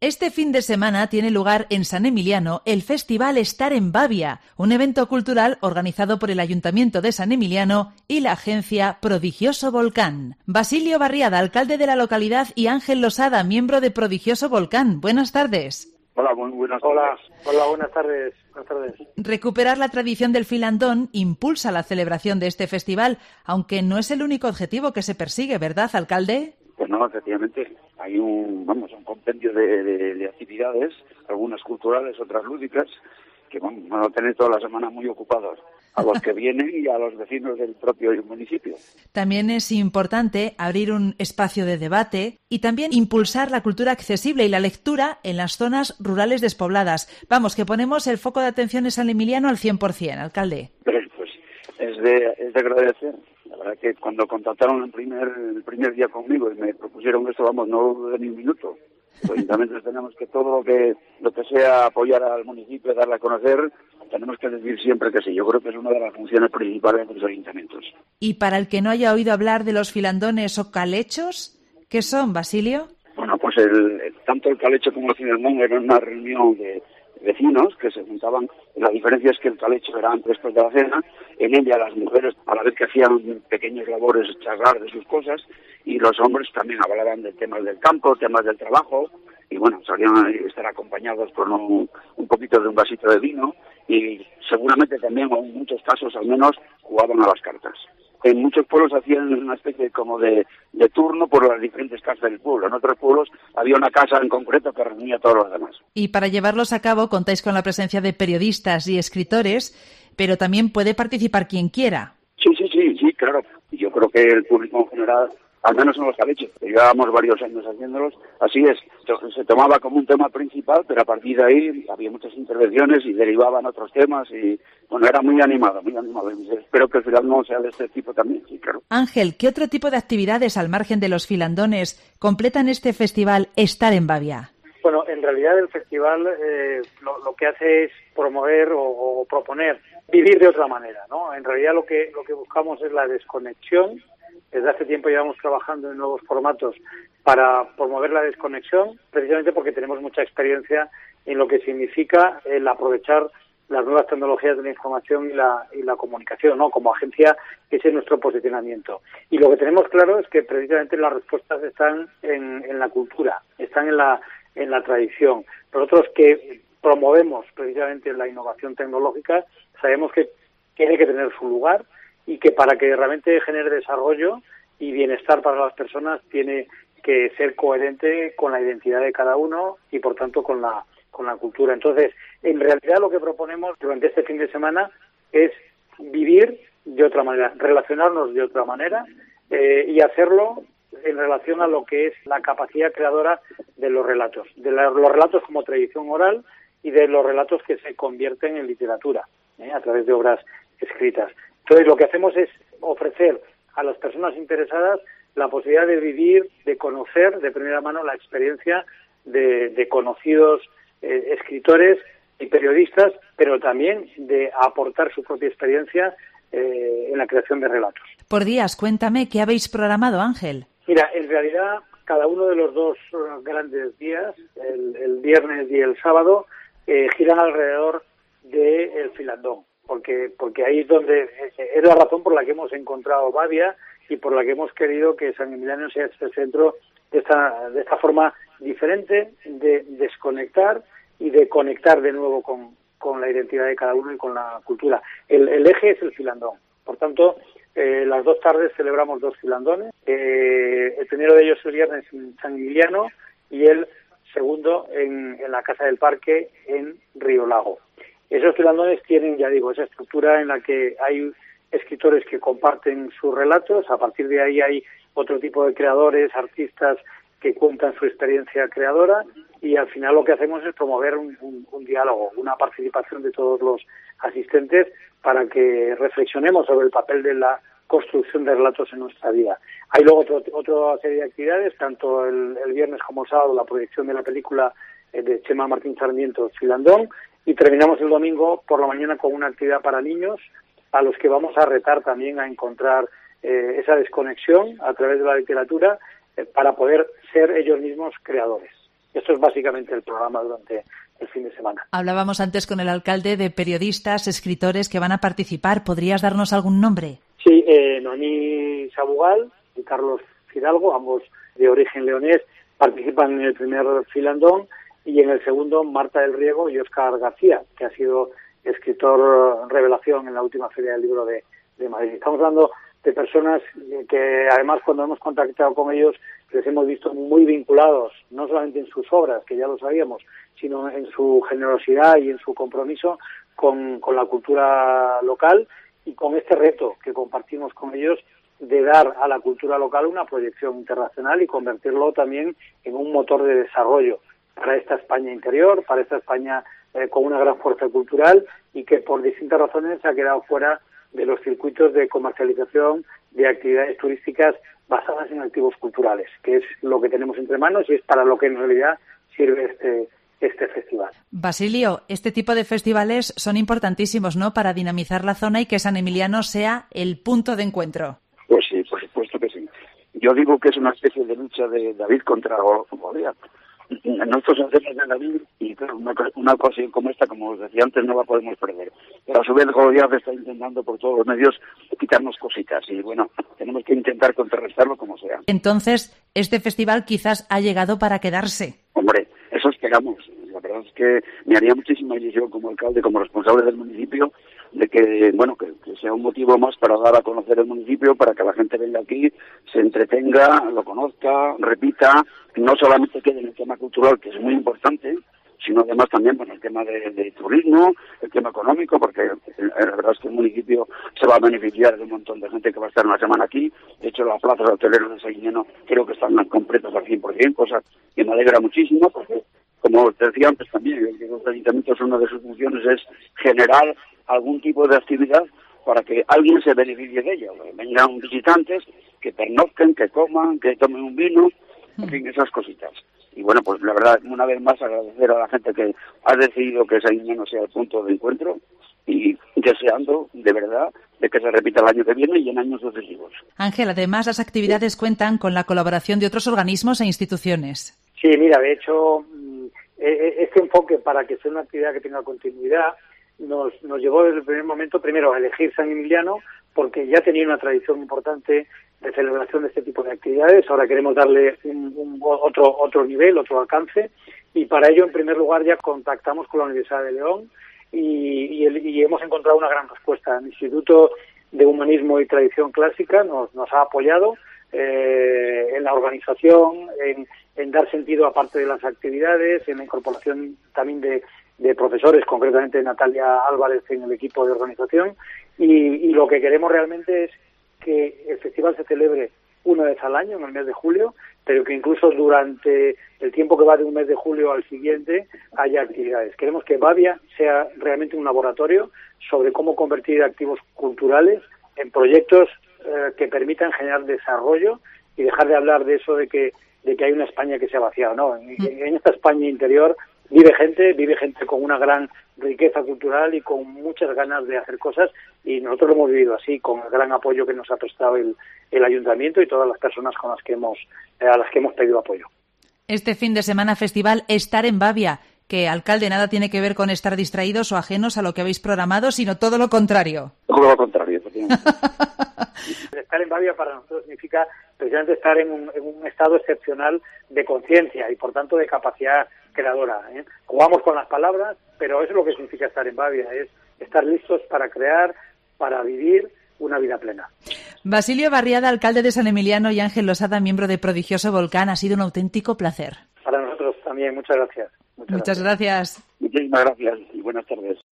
Este fin de semana tiene lugar en San Emiliano el Festival Estar en Bavia, un evento cultural organizado por el Ayuntamiento de San Emiliano y la agencia Prodigioso Volcán. Basilio Barriada, alcalde de la localidad, y Ángel Losada, miembro de Prodigioso Volcán. Buenas tardes. Hola, muy buenas tardes. Hola, buenas tardes. Recuperar la tradición del filandón impulsa la celebración de este festival, aunque no es el único objetivo que se persigue, ¿verdad, alcalde? Pues no, efectivamente, hay un compendio de actividades, algunas culturales, otras lúdicas, que van a tener toda la semana muy ocupados a los que vienen y a los vecinos del propio municipio. También es importante abrir un espacio de debate y también impulsar la cultura accesible y la lectura en las zonas rurales despobladas. Vamos, que ponemos el foco de atención en San Emiliano al 100%, alcalde. Pues es de agradecer. La verdad que cuando contactaron el primer día conmigo y me propusieron esto, no dudé ni un minuto. Los ayuntamientos tenemos que todo lo que sea apoyar al municipio, darle a conocer, tenemos que decir siempre que sí. Yo creo que es una de las funciones principales de los ayuntamientos. Y para el que no haya oído hablar de los filandones o calechos, ¿qué son, Basilio? Bueno, pues tanto el calecho como el filandón eran una reunión de vecinos que se juntaban. La diferencia es que el calecho era antes después de la cena. En ella las mujeres, a la vez que hacían pequeñas labores, charlar de sus cosas, y los hombres también hablaban de temas del campo, temas del trabajo, y bueno, solían estar acompañados con un poquito de un vasito de vino, y seguramente también, o en muchos casos al menos, jugaban a las cartas. En muchos pueblos hacían una especie como de turno por las diferentes casas del pueblo. En otros pueblos había una casa en concreto que reunía a todos los demás. Y para llevarlos a cabo contáis con la presencia de periodistas y escritores, pero también puede participar quien quiera. Sí, claro. Yo creo que el público en general, al menos en los calechos, que llevábamos varios años haciéndolos, así es. Se tomaba como un tema principal, pero a partir de ahí había muchas intervenciones y derivaban otros temas y, bueno, era muy animado. Espero que el filandón sea de este tipo también, sí, claro. Ángel, ¿qué otro tipo de actividades al margen de los filandones completan este festival Estar en Bavia? Bueno, en realidad el festival lo que hace es promover o proponer vivir de otra manera, ¿no? En realidad lo que buscamos es la desconexión. Desde hace tiempo llevamos trabajando en nuevos formatos para promover la desconexión, precisamente porque tenemos mucha experiencia en lo que significa el aprovechar las nuevas tecnologías de la información y la comunicación, ¿no? Como agencia, ese es nuestro posicionamiento. Y lo que tenemos claro es que precisamente las respuestas están en la cultura, están en la tradición. Nosotros que promovemos precisamente la innovación tecnológica, sabemos que tiene que tener su lugar y que para que realmente genere desarrollo y bienestar para las personas tiene que ser coherente con la identidad de cada uno y por tanto con la cultura. Entonces, en realidad lo que proponemos durante este fin de semana es vivir de otra manera, relacionarnos de otra manera y hacerlo en relación a lo que es la capacidad creadora de los relatos como tradición oral y de los relatos que se convierten en literatura a través de obras escritas. Entonces, lo que hacemos es ofrecer a las personas interesadas la posibilidad de vivir, de conocer de primera mano la experiencia de conocidos escritores y periodistas, pero también de aportar su propia experiencia en la creación de relatos. Por días, cuéntame, ¿qué habéis programado, Ángel? Mira, en realidad, cada uno de los dos grandes días, el viernes y el sábado, giran alrededor del filandón, porque ahí es donde es la razón por la que hemos encontrado Bavia y por la que hemos querido que San Emiliano sea este centro de esta forma diferente de desconectar y de conectar de nuevo con la identidad de cada uno y con la cultura. El eje es el filandón. Por tanto, las 2 tardes celebramos 2 filandones. El primero de ellos el viernes en San Emiliano y el segundo en la Casa del Parque en Río Lago. Esos filandones tienen, ya digo, esa estructura en la que hay escritores que comparten sus relatos. A partir de ahí hay otro tipo de creadores, artistas que cuentan su experiencia creadora y al final lo que hacemos es promover un diálogo, una participación de todos los asistentes para que reflexionemos sobre el papel de la construcción de relatos en nuestra vida. Hay luego otra serie de actividades, tanto el viernes como el sábado, la proyección de la película de Chema Martín Sarmiento, Filandón, y terminamos el domingo por la mañana con una actividad para niños a los que vamos a retar también a encontrar esa desconexión a través de la literatura para poder ser ellos mismos creadores. Esto es básicamente el programa durante el fin de semana. Hablábamos antes con el alcalde de periodistas, escritores que van a participar. ¿Podrías darnos algún nombre? Sí, Noemí Sabugal y Carlos Fidalgo, ambos de origen leonés, participan en el primer filandón, y en el segundo Marta del Riego y Óscar García, que ha sido escritor revelación en la última Feria del Libro de Madrid. Estamos hablando de personas que además cuando hemos contactado con ellos les hemos visto muy vinculados, no solamente en sus obras, que ya lo sabíamos, sino en su generosidad y en su compromiso con la cultura local y con este reto que compartimos con ellos de dar a la cultura local una proyección internacional y convertirlo también en un motor de desarrollo para esta España interior, para esta España con una gran fuerza cultural y que por distintas razones se ha quedado fuera de los circuitos de comercialización de actividades turísticas basadas en activos culturales, que es lo que tenemos entre manos y es para lo que en realidad sirve este festival. Basilio, este tipo de festivales son importantísimos, ¿no?, para dinamizar la zona y que San Emiliano sea el punto de encuentro. Pues sí, por supuesto que sí. Yo digo que es una especie de lucha de David contra Goliat. Nosotros hacemos de David y claro, una ocasión como esta, como os decía antes, no la podemos perder. Pero a su vez Goliat está intentando por todos los medios quitarnos cositas y bueno, tenemos que intentar contrarrestarlo como sea. Entonces, este festival quizás ha llegado para quedarse. Hombre, eso esperamos. La verdad es que me haría muchísima ilusión como alcalde, como responsable del municipio, de que, bueno, que sea un motivo más para dar a conocer el municipio, para que la gente venga aquí, se entretenga, lo conozca, repita, no solamente quede en el tema cultural, que es muy importante, sino además también el tema de turismo, el tema económico, porque la verdad es que el municipio se va a beneficiar de un montón de gente que va a estar una semana aquí. De hecho, las plazas hoteleras de Saguiñano creo que están completas al 100%, cosa que me alegra muchísimo, porque como te decía antes también, los ayuntamientos, una de sus funciones es generar algún tipo de actividad para que alguien se beneficie de ella. Vengan visitantes, que pernocten, que coman, que tomen un vino, en fin, esas cositas. Y bueno, pues la verdad, una vez más agradecer a la gente que ha decidido que Saguiñano sea el punto de encuentro y deseando, de verdad, de que se repita el año que viene y en años sucesivos. Ángel, además las actividades cuentan con la colaboración de otros organismos e instituciones. Sí, mira, de hecho, este enfoque para que sea una actividad que tenga continuidad nos llevó desde el primer momento primero a elegir San Emiliano porque ya tenía una tradición importante de celebración de este tipo de actividades. Ahora queremos darle otro nivel, otro alcance, y para ello en primer lugar ya contactamos con la Universidad de León y hemos encontrado una gran respuesta. El Instituto de Humanismo y Tradición Clásica nos ha apoyado en la organización, en dar sentido a parte de las actividades, en la incorporación también de profesores, concretamente Natalia Álvarez en el equipo de organización, y lo que queremos realmente es que el festival se celebre una vez al año, en el mes de julio, pero que incluso durante el tiempo que va de un mes de julio al siguiente haya actividades. Queremos que Bavia sea realmente un laboratorio sobre cómo convertir activos culturales en proyectos que permitan generar desarrollo y dejar de hablar de eso de que hay una España que se ha vaciado. No, en esta España interior vive gente con una gran riqueza cultural y con muchas ganas de hacer cosas, y nosotros lo hemos vivido así, con el gran apoyo que nos ha prestado el ayuntamiento y todas las personas con las que a las que hemos pedido apoyo. Este fin de semana festival Estar en Bavia, que, alcalde, nada tiene que ver con estar distraídos o ajenos a lo que habéis programado, sino todo lo contrario. Todo lo contrario, efectivamente. Estar en Bavia para nosotros significa precisamente estar en un estado excepcional de conciencia y por tanto de capacidad creadora. Jugamos con las palabras, pero eso es lo que significa estar en Bavia, es estar listos para crear, para vivir una vida plena. Basilio Barriada, alcalde de San Emiliano, y Ángel Losada, miembro de Prodigioso Volcán, ha sido un auténtico placer. Para nosotros también, muchas gracias. Muchas gracias. Muchísimas gracias y buenas tardes.